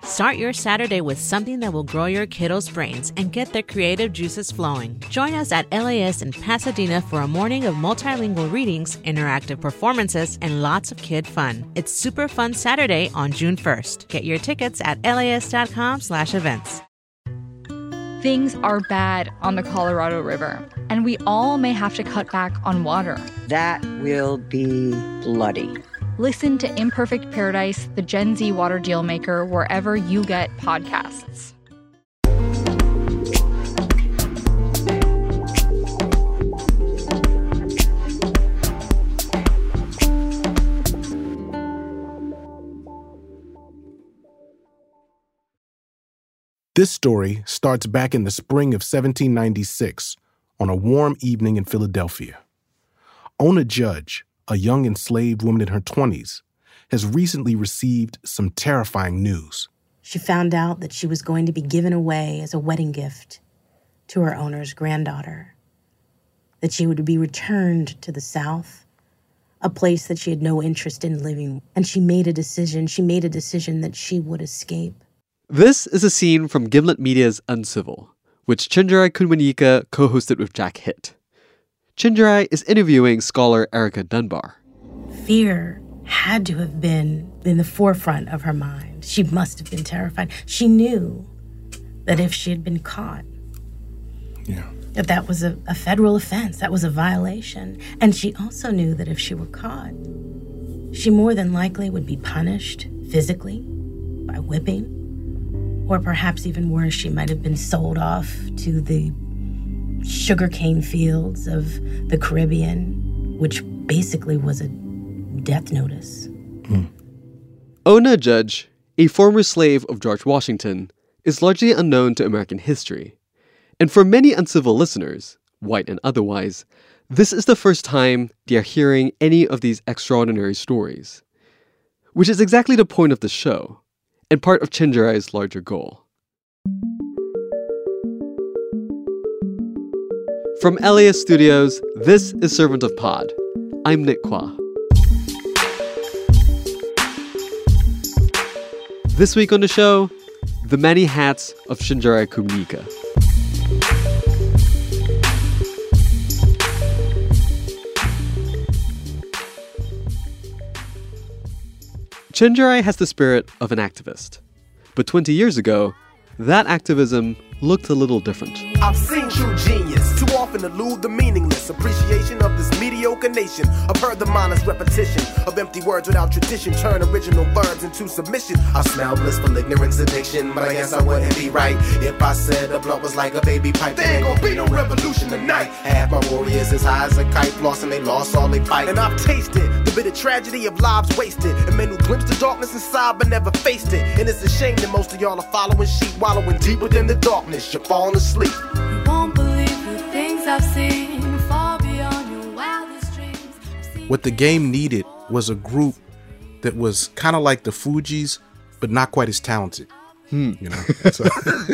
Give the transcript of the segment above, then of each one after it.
Start your Saturday with something that will grow your kiddos' brains and get their creative juices flowing. Join us at LAS in Pasadena for a morning of multilingual readings, interactive performances, and lots of kid fun. It's Super Fun Saturday on June 1st. Get your tickets at las.com/events. Things are bad on the Colorado River, and we all may have to cut back on water. That will be bloody. Listen to Imperfect Paradise, the Gen Z water deal maker, wherever you get podcasts. This story starts back in the spring of 1796 on a warm evening in Philadelphia. Ona Judge, a young enslaved woman in her 20s, has recently received some terrifying news. She found out that she was going to be given away as a wedding gift to her owner's granddaughter, that she would be returned to the South, a place that she had no interest in living, and she made a decision that she would escape. This is a scene from Gimlet Media's Uncivil, which Chinjerai Kunwanika co-hosted with Jack Hitt. Chinjerai is interviewing scholar Erica Dunbar. Fear had to have been in the forefront of her mind. She must have been terrified. She knew that if she had been caught, that was a federal offense, that was a violation. And she also knew that if she were caught, she more than likely would be punished physically by whipping, or perhaps even worse, she might have been sold off to the sugarcane fields of the Caribbean, which basically was a death notice. Ona Judge, a former slave of George Washington, is largely unknown to American history. And for many Uncivil listeners, white and otherwise, this is the first time they are hearing any of these extraordinary stories, which is exactly the point of the show, and part of Chinjerai's larger goal. From LAS Studios, this is Servant of Pod. I'm Nick Kwa. This week on the show, the many hats of Chinjerai Kunwanika. Chinjerai has the spirit of an activist. But 20 years ago, that activism looked a little different. I've seen true genius, too often elude the meaningless appreciation of this mediocre nation. I've heard the mindless repetition of empty words without tradition turn original verbs into submission. I smell blissful ignorance addiction, but I guess I wouldn't be right if I said the blunt was like a baby pipe. There ain't gonna be no revolution tonight. Half my warriors as high as a kite, lost and they lost all they fight. And I've tasted the bitter tragedy of lives wasted, and men who glimpsed the darkness inside but never faced it. And it's a shame that most of y'all are following sheep, wallowing deep within the darkness. You're falling asleep. You won't believe the things I've seen, far beyond your wildest dreams. What the game needed was a group that was kind of like the Fugees, but not quite as talented. You know, so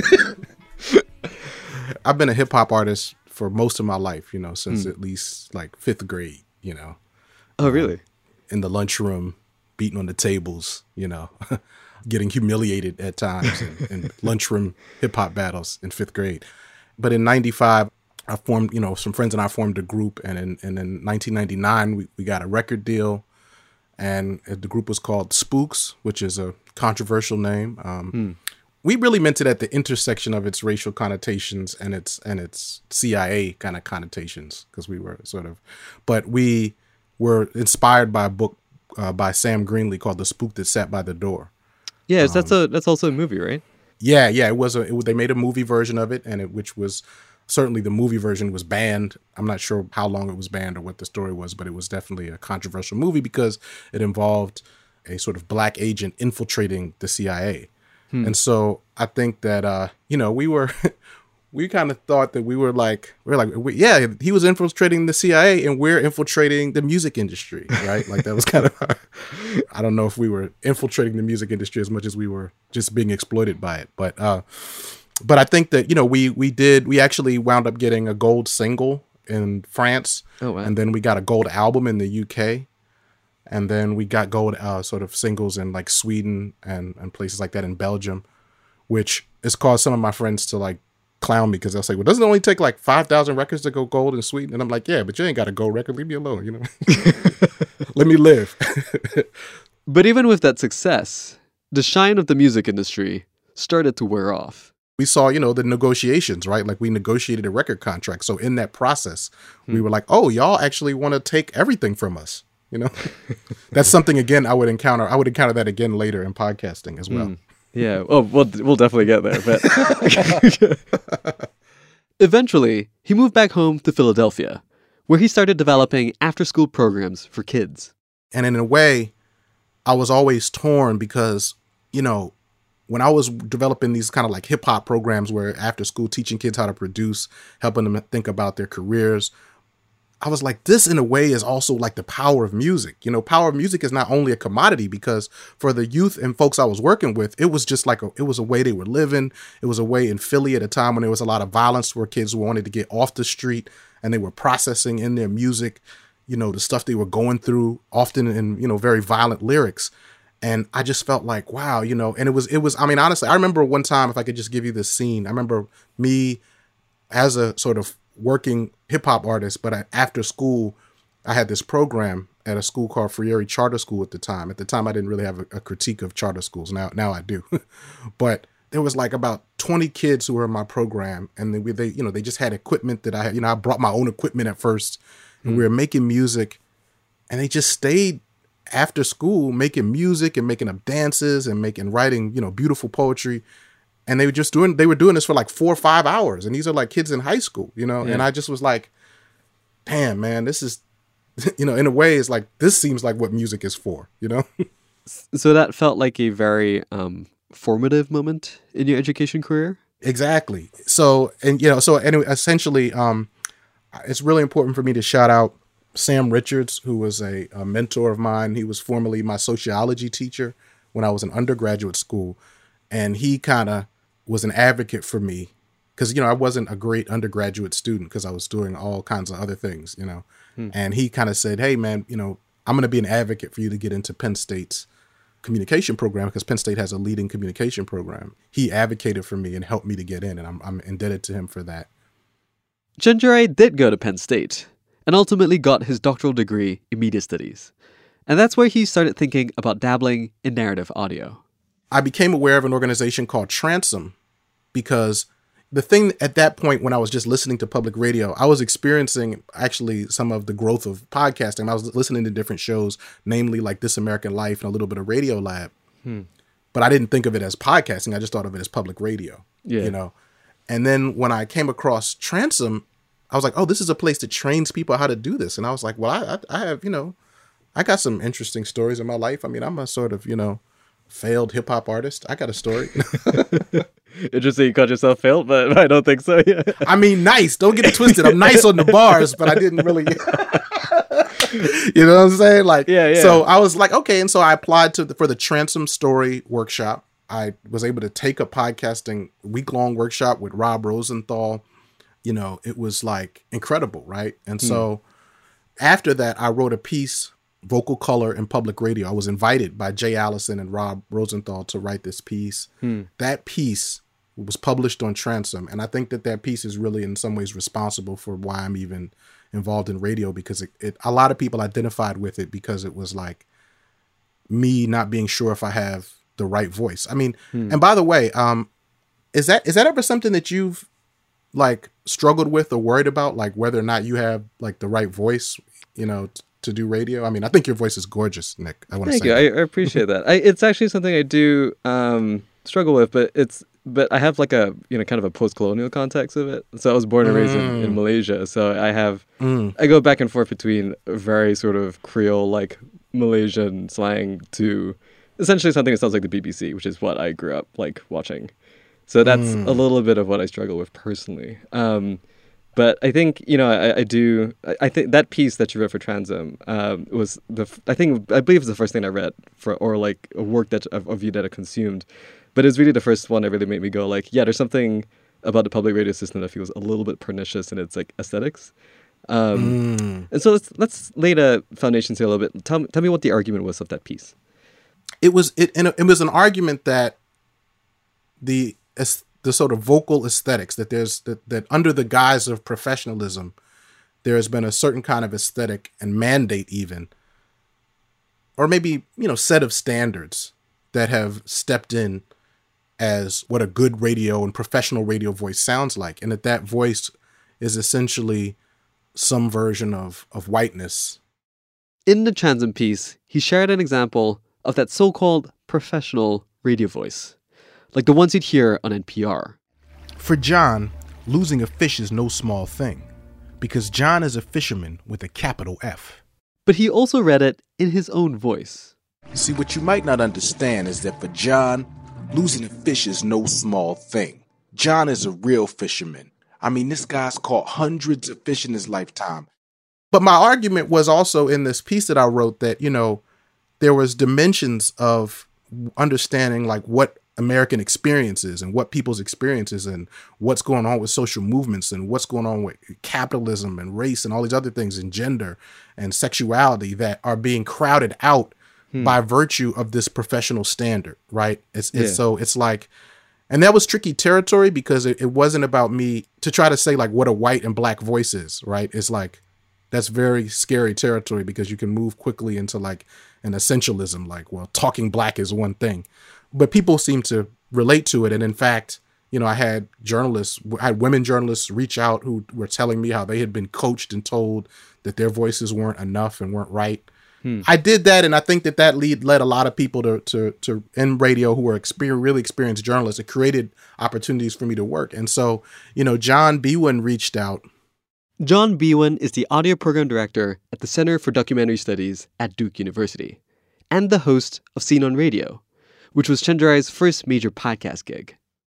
I've been a hip hop artist for most of my life, you know, since at least like fifth grade, you know. Oh, really? In the lunchroom, beating on the tables, you know, getting humiliated at times in lunchroom hip hop battles in fifth grade. But in 95, I formed, you know, some friends and I formed a group. And in 1999, we got a record deal. And the group was called Spooks, which is a controversial name. We really meant it at the intersection of its racial connotations and its CIA kind of connotations, because we were sort of, but we were inspired by a book by Sam Greenlee called The Spook That Sat by the Door. Yes, that's also a movie, right? Yeah, it was. They made a movie version of it, and which was certainly the movie version was banned. I'm not sure how long it was banned or what the story was, but it was definitely a controversial movie because it involved a sort of black agent infiltrating the CIA. And so I think that, you know, we kind of thought that we were like, yeah, he was infiltrating the CIA and we're infiltrating the music industry, right? Like that was kind of, I don't know if we were infiltrating the music industry as much as we were just being exploited by it. But I think that, you know, we actually wound up getting a gold single in France. Oh, wow. And then we got a gold album in the UK. And then we got gold sort of singles in like Sweden and places like that, in Belgium, which has caused some of my friends to like clown me, because they'll say, well, doesn't it only take like 5,000 records to go gold in Sweden? And I'm like, yeah, but you ain't got a gold record. Leave me alone, you know? Let me live. But even with that success, the shine of the music industry started to wear off. We saw, the negotiations, right? Like we negotiated a record contract. So in that process, we were like, oh, y'all actually want to take everything from us. That's something, again, I would encounter that again later in podcasting as well. Yeah. Oh, we'll definitely get there. But eventually, he moved back home to Philadelphia, where he started developing after-school programs for kids. And in a way, I was always torn because, when I was developing these kind of like hip hop programs where after school teaching kids how to produce, helping them think about their careers, I was like, this in a way is also like the power of music. Power of music is not only a commodity, because for the youth and folks I was working with, it was just like it was a way they were living. It was a way in Philly at a time when there was a lot of violence, where kids wanted to get off the street and they were processing in their music, the stuff they were going through, often in, very violent lyrics. And I just felt like, wow, and it was, I mean, honestly, I remember one time, if I could just give you this scene, I remember me as a sort of working hip hop artist, but after school, I had this program at a school called Freire Charter School at the time. At the time, I didn't really have a critique of charter schools. Now I do. But there was like about 20 kids who were in my program, and they just had equipment that I had. I brought my own equipment at first, and we were making music, and they just stayed after school making music and making up dances and writing, beautiful poetry. And they were doing this for like 4 or 5 hours. And these are like kids in high school, and I just was like, damn, man, this is, in a way, it's like, this seems like what music is for, So that felt like a very formative moment in your education career? Exactly. So, anyway, essentially, it's really important for me to shout out Sam Richards, who was a mentor of mine. He was formerly my sociology teacher when I was in undergraduate school. And he kind of was an advocate for me because, I wasn't a great undergraduate student because I was doing all kinds of other things, And he kind of said, hey, man, I'm going to be an advocate for you to get into Penn State's communication program, because Penn State has a leading communication program. He advocated for me and helped me to get in, and I'm indebted to him for that. Chenjerai did go to Penn State and ultimately got his doctoral degree in media studies. And that's where he started thinking about dabbling in narrative audio. I became aware of an organization called Transom because the thing at that point, when I was just listening to public radio, I was experiencing actually some of the growth of podcasting. I was listening to different shows, namely like This American Life and a little bit of Radio Lab. But I didn't think of it as podcasting. I just thought of it as public radio, And then when I came across Transom, I was like, oh, this is a place that trains people how to do this. And I was like, well, I have, I got some interesting stories in my life. I mean, I'm a sort of, failed hip hop artist. I got a story. Interesting you called yourself failed, but I don't think so. Yeah. I mean, nice. Don't get it twisted. I'm nice on the bars, but I didn't really. You know what I'm saying? Like, yeah. So I was like, okay. And so I applied for the Transom Story workshop. I was able to take a podcasting week-long workshop with Rob Rosenthal. It was like incredible, right? And so after that, I wrote a piece, Vocal Color in Public Radio. I was invited by Jay Allison and Rob Rosenthal to write this piece. That piece was published on Transom. And I think that piece is really in some ways responsible for why I'm even involved in radio, because a lot of people identified with it because it was like me not being sure if I have the right voice. I mean, and by the way, is that ever something that you've like struggled with or worried about, like whether or not you have like the right voice, to do radio? I mean, I think your voice is gorgeous, Nick. I want to say. Thank you. I appreciate that. It's actually something I do struggle with, but I have like a kind of a post-colonial context of it. So I was born and raised in Malaysia, so I have I go back and forth between a very sort of Creole like Malaysian slang to essentially something that sounds like the BBC, which is what I grew up like watching. So that's a little bit of what I struggle with personally. But I think, I think that piece that you read for Transom was I believe it's the first thing I read or like a work of you that I consumed. But it's really the first one that really made me go like, yeah, there's something about the public radio system that feels a little bit pernicious in its like aesthetics. And so let's lay the foundations here a little bit. Tell me what the argument was of that piece. It was an argument that the sort of vocal aesthetics, that that under the guise of professionalism, there has been a certain kind of aesthetic and mandate even, or maybe, set of standards that have stepped in as what a good radio and professional radio voice sounds like. And that voice is essentially some version of whiteness. In the Chanson piece, he shared an example of that so-called professional radio voice, like the ones you'd hear on NPR. For John, losing a fish is no small thing, because John is a fisherman with a capital F. But he also read it in his own voice. See, what you might not understand is that for John, losing a fish is no small thing. John is a real fisherman. I mean, this guy's caught hundreds of fish in his lifetime. But my argument was also in this piece that I wrote that, there was dimensions of understanding like what American experiences and what people's experiences and what's going on with social movements and what's going on with capitalism and race and all these other things and gender and sexuality that are being crowded out by virtue of this professional standard, right? So it's like, and that was tricky territory because it wasn't about me to try to say like what a white and black voice is, right? It's like, that's very scary territory because you can move quickly into like an essentialism, like, well, talking black is one thing, but people seem to relate to it. And in fact, I had women journalists reach out who were telling me how they had been coached and told that their voices weren't enough and weren't right. I did that, and I think that led a lot of people to in radio who were really experienced journalists. It created opportunities for me to work. And so, John Biewen reached out. John Biewen is the audio program director at the Center for Documentary Studies at Duke University and the host of Scene on Radio, which was Chenjerai's first major podcast gig.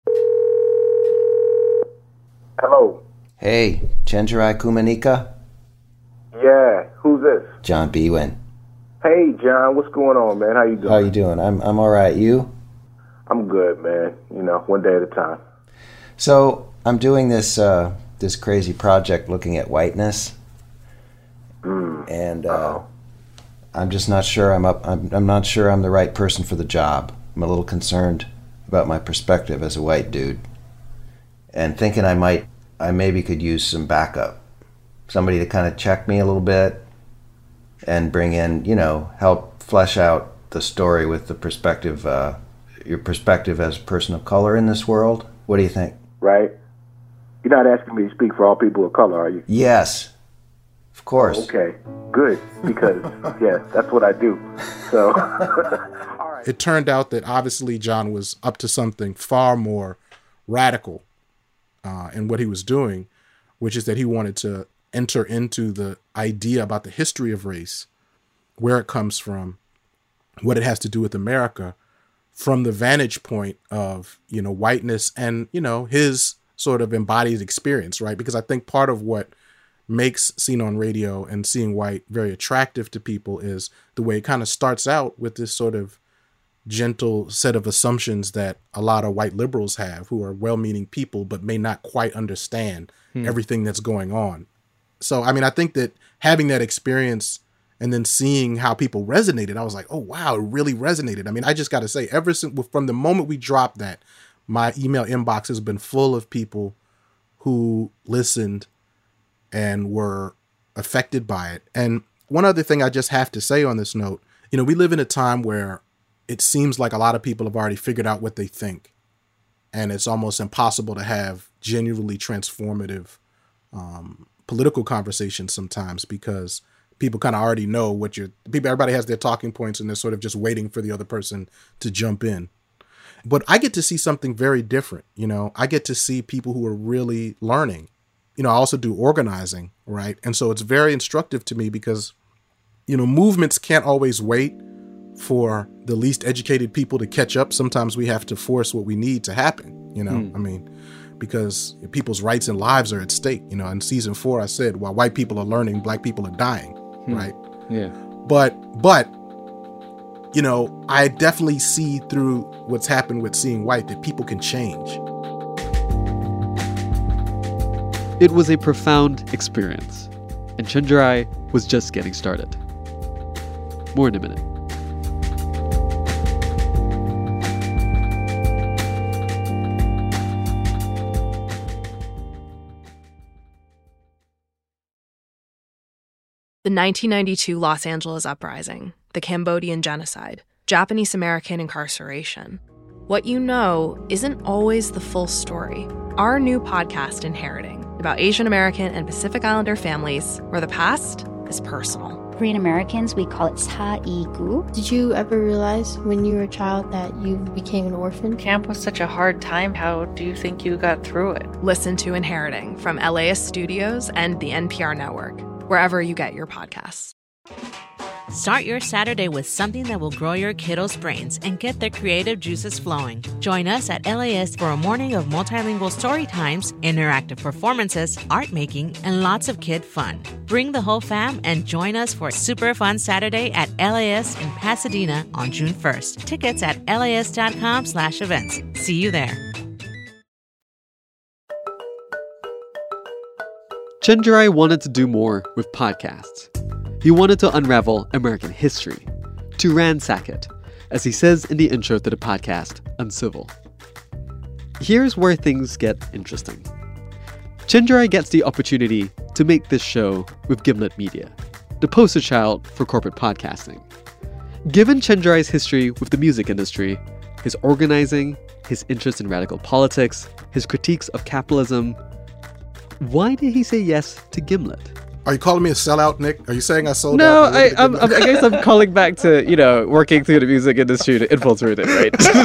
Hello. Hey, Chenjerai Kumanika? Yeah, who's this? John Biewen. Hey, John, what's going on, man? How you doing? How you doing? I'm all right. You? I'm good, man. One day at a time. So I'm doing this this crazy project looking at whiteness, and I'm just not sure I'm not sure I'm the right person for the job. I'm a little concerned about my perspective as a white dude, and thinking I maybe could use some backup, somebody to kind of check me a little bit, and bring in, help flesh out the story with the perspective, your perspective as a person of color in this world. What do you think? Right. You're not asking me to speak for all people of color, are you? Yes, of course. Oh, okay, good, because, yes, that's what I do. So, all right. It turned out that obviously John was up to something far more radical in what he was doing, which is that he wanted to enter into the idea about the history of race, where it comes from, what it has to do with America, from the vantage point of, whiteness and, his sort of embodied experience, right? Because I think part of what makes Scene on Radio and Seeing White very attractive to people is the way it kind of starts out with this sort of gentle set of assumptions that a lot of white liberals have, who are well-meaning people but may not quite understand everything that's going on. So, I think that having that experience and then seeing how people resonated, I was like, oh, wow, it really resonated. I just got to say, ever since from the moment we dropped that, my email inbox has been full of people who listened and were affected by it. And one other thing I just have to say on this note, we live in a time where it seems like a lot of people have already figured out what they think. And it's almost impossible to have genuinely transformative political conversations sometimes because people kind of already know everybody has their talking points and they're sort of just waiting for the other person to jump in. But I get to see something very different. I get to see people who are really learning. I also do organizing, right? And so it's very instructive to me because, movements can't always wait for the least educated people to catch up. Sometimes we have to force what we need to happen, because people's rights and lives are at stake. In season 4, I said, while white people are learning, black people are dying, right? Yeah. But I definitely see through what's happened with Seeing White that people can change. It was a profound experience. and Chenjerai was just getting started. More in a minute. The 1992 Los Angeles Uprising, the Cambodian genocide, Japanese American incarceration. What you know isn't always the full story. Our new podcast, Inheriting, about Asian American and Pacific Islander families where the past is personal. Korean Americans, we call it 사이구. Did you ever realize when you were a child that you became an orphan? Camp was such a hard time. How do you think you got through it? Listen to Inheriting from LAist Studios and the NPR Network, wherever you get your podcasts. Start your Saturday with something that will grow your kiddos' brains and get their creative juices flowing. Join us at LAist for a morning of multilingual story times, interactive performances, art making, and lots of kid fun. Bring the whole fam and join us for a super fun Saturday at LAist in Pasadena on June 1st. Tickets at laist.com/events. See you there. Chenjerai wanted to do more with podcasts. He wanted to unravel American history, to ransack it, as he says in the intro to the podcast, Uncivil. Here's where things get interesting. Chenjerai gets the opportunity to make this show with Gimlet Media, the poster child for corporate podcasting. Given Chenjerai's history with the music industry, his organizing, his interest in radical politics, his critiques of capitalism, why did he say yes to Gimlet? Are you calling me a sellout, Nick? Are you saying I sold out? No, I guess I'm calling back to, working through the music industry to infiltrate it,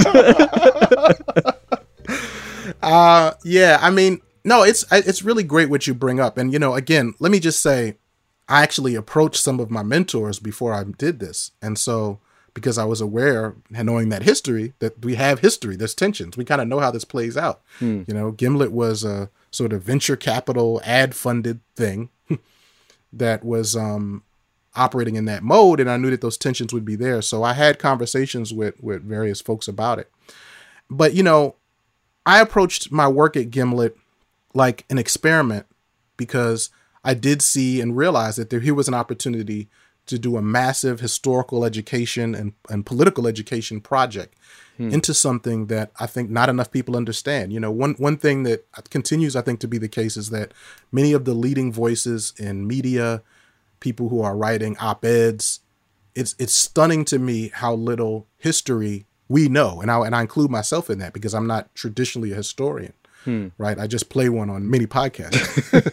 right? Yeah, I mean, no, it's really great what you bring up. And, again, let me just say, I actually approached some of my mentors before I did this. And so, because I was aware, and knowing that history, that we have history, there's tensions. We kind of know how this plays out. Gimlet was a sort of venture capital, ad-funded thing that was operating in that mode, and I knew that those tensions would be there. So I had conversations with various folks about it. But, I approached my work at Gimlet like an experiment because I did see and realize that here was an opportunity to do a massive historical education and political education project into something that I think not enough people understand. One thing that continues, I think, to be the case is that many of the leading voices in media, people who are writing op-eds, it's stunning to me how little history we know. And I include myself in that because I'm not traditionally a historian, right? I just play one on many podcasts.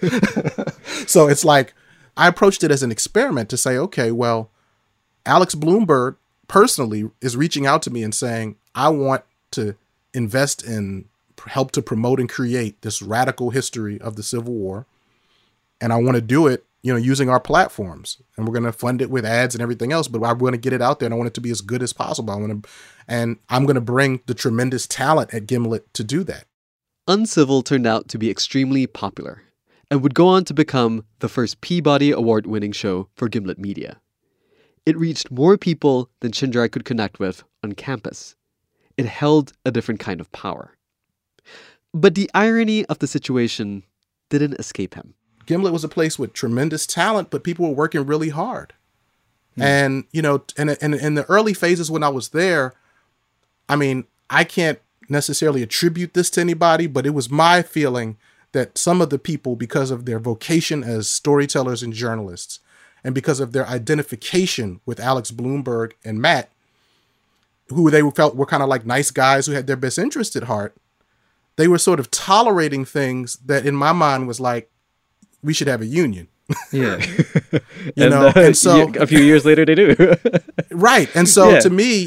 So it's like, I approached it as an experiment to say, okay, well, Alex Blumberg personally is reaching out to me and saying, I want to invest in, help to promote and create this radical history of the Civil War. And I want to do it, using our platforms, and we're going to fund it with ads and everything else, but I want to get it out there and I want it to be as good as possible. And I'm going to bring the tremendous talent at Gimlet to do that. Uncivil turned out to be extremely popular and would go on to become the first Peabody Award-winning show for Gimlet Media. It reached more people than Chenjerai could connect with on campus. It held a different kind of power. But the irony of the situation didn't escape him. Gimlet was a place with tremendous talent, but people were working really hard. And, in the early phases when I was there, I mean, I can't necessarily attribute this to anybody, but it was my feeling that some of the people, because of their vocation as storytellers and journalists, and because of their identification with Alex Blumberg and Matt, who they felt were kind of like nice guys who had their best interest at heart, they were sort of tolerating things that in my mind was like, we should have a union. Yeah. And so a few years later they do. Right. And so to me,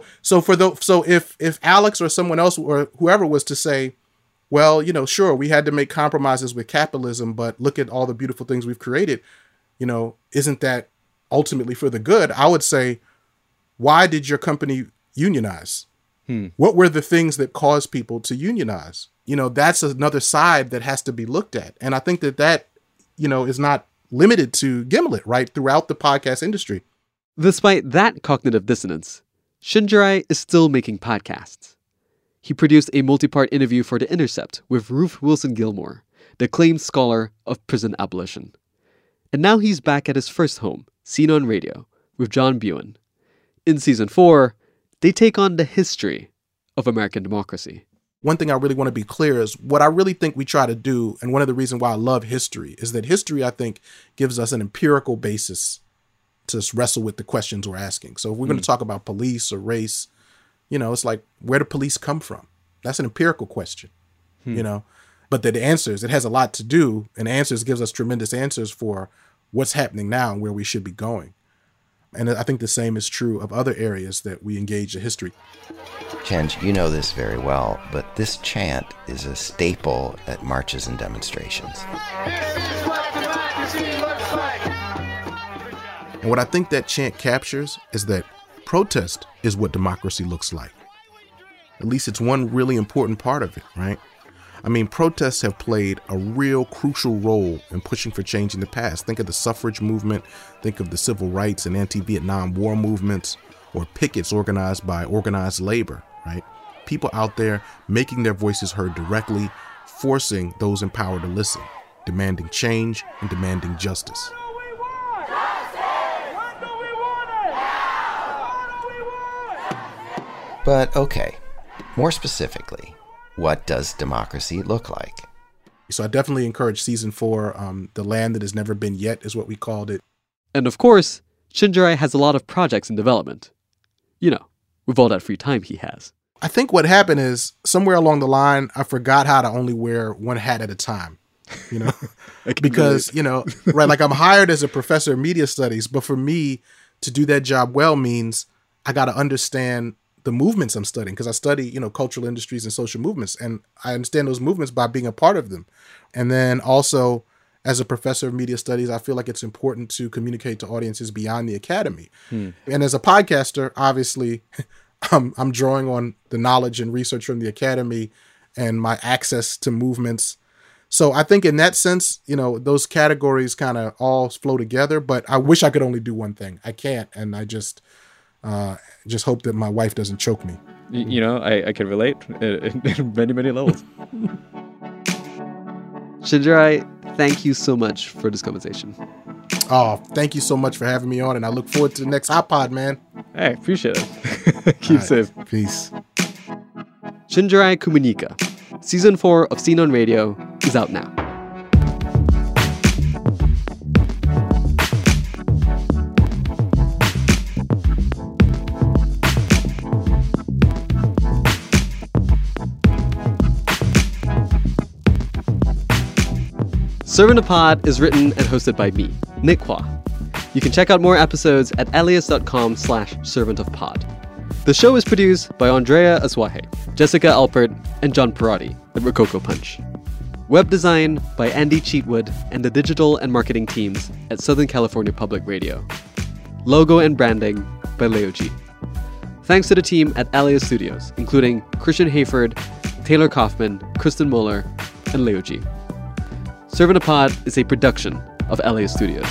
so if Alex or someone else or whoever was to say, well, sure, we had to make compromises with capitalism, but look at all the beautiful things we've created, isn't that ultimately for the good? I would say, why did your company unionize? What were the things that caused people to unionize? That's another side that has to be looked at. And I think that is not limited to Gimlet, right? Throughout the podcast industry. Despite that cognitive dissonance, Chenjerai is still making podcasts. He produced a multi-part interview for The Intercept with Ruth Wilson Gilmore, the acclaimed scholar of prison abolition. And now he's back at his first home, Scene on Radio, with John Buen. In Season 4, they take on the history of American democracy. One thing I really want to be clear is what I really think we try to do, and one of the reasons why I love history, is that history, I think, gives us an empirical basis to wrestle with the questions we're asking. So if we're going to talk about police or race, it's like, where do police come from? That's an empirical question, But the answers, it has a lot to do, and answers gives us tremendous answers for what's happening now and where we should be going. And I think the same is true of other areas that we engage in history. Chenj, you know this very well, but this chant is a staple at marches and demonstrations. And what I think that chant captures is that protest is what democracy looks like. At least it's one really important part of it, right? I mean, protests have played a real crucial role in pushing for change in the past. Think of the suffrage movement, think of the civil rights and anti-Vietnam War movements, or pickets organized by organized labor, right? People out there making their voices heard directly, forcing those in power to listen, demanding change and demanding justice. But okay, more specifically, what does democracy look like? So I definitely encourage Season 4. The Land That Has Never Been Yet is what we called it. And of course, Chenjerai has a lot of projects in development. With all that free time he has. I think what happened is, somewhere along the line, I forgot how to only wear one hat at a time. Because, right, like I'm hired as a professor of media studies, but for me to do that job well means I got to understand the movements I'm studying, because I study, cultural industries and social movements, and I understand those movements by being a part of them. And then also, as a professor of media studies, I feel like it's important to communicate to audiences beyond the academy. And as a podcaster, obviously, I'm drawing on the knowledge and research from the academy and my access to movements. So I think in that sense, those categories kind of all flow together, but I wish I could only do one thing. I can't, and I just hope that my wife doesn't choke me. I can relate in many, many levels. Chenjerai, thank you so much for this conversation. Oh, thank you so much for having me on, and I look forward to the next iPod, man. Hey, appreciate it. Keep safe. Peace. Chenjerai Kumanyika. Season 4 of Scene on Radio is out now. Servant of Pod is written and hosted by me, Nick Hua. You can check out more episodes at alias.com/servantofpod. The show is produced by Andrea Aswahe, Jessica Alpert, and John Perotti at Rococo Punch. Web design by Andy Cheatwood and the digital and marketing teams at Southern California Public Radio. Logo and branding by Leo G. Thanks to the team at Alias Studios, including Christian Hayford, Taylor Kaufman, Kristen Muller, and Leo G. Servant of Pod is a production of Alias Studios.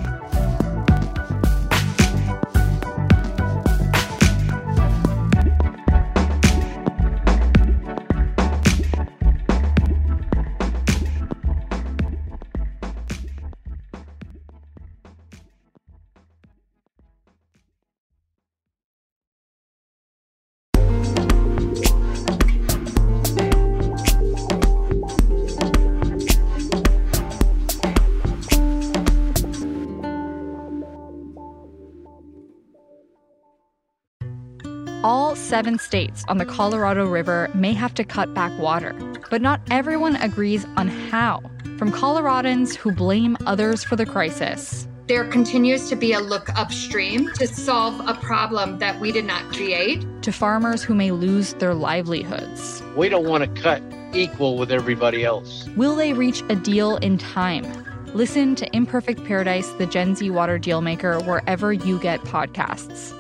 All 7 states on the Colorado River may have to cut back water, but not everyone agrees on how. From Coloradans who blame others for the crisis. There continues to be a look upstream to solve a problem that we did not create. To farmers who may lose their livelihoods. We don't want to cut equal with everybody else. Will they reach a deal in time? Listen to Imperfect Paradise, the Gen Z Water Dealmaker, wherever you get podcasts.